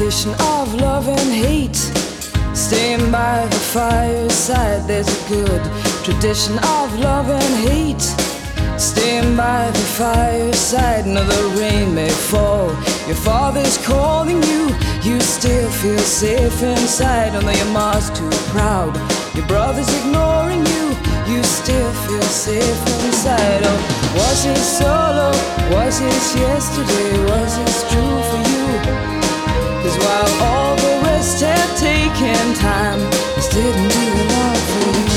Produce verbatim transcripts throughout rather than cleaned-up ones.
tradition of love and hate. Staying by the fireside, there's a good tradition of love and hate. Staying by the fireside, no, the rain may fall, your father's calling you, you still feel safe inside. Although your mom's too proud, your brother's ignoring you, you still feel safe inside. Oh, was it solo? Was it yesterday? Was it true for you? 'Cause while all the rest had taken time, this didn't do a lot for you.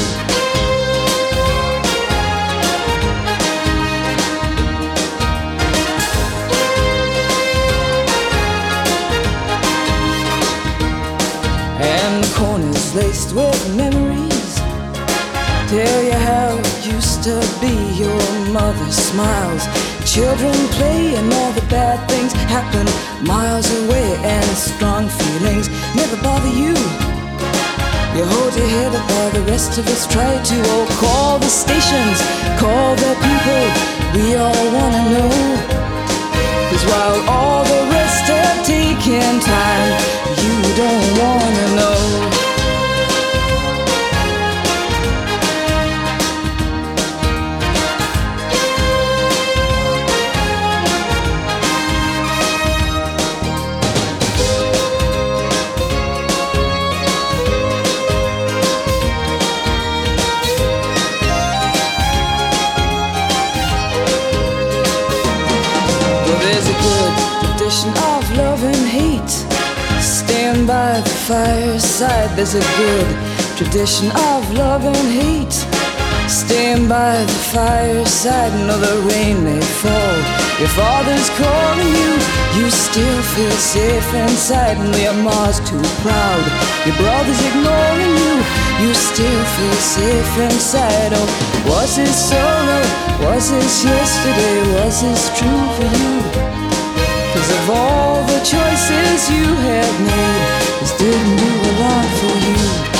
And corners laced with memories tell you how it used to be. Your mother smiles, children play, and all the bad things happen miles away. And strong feelings never bother you. You hold your head up while the rest of us try to. Oh, call the stations, call the people, we all wanna know. 'Cause while all the rest have taken time, you don't wanna know. There's a good tradition of love and hate. Stand by the fireside. There's a good tradition of love and hate. Stand by the fireside. No, the rain may fall, your father's calling you, you still feel safe inside. And your mom's too proud, your brother's ignoring you, you still feel safe inside. Oh, was it solo? Was this yesterday? Was this true for you? 'Cause of all the choices you have made, this didn't do a lot for you.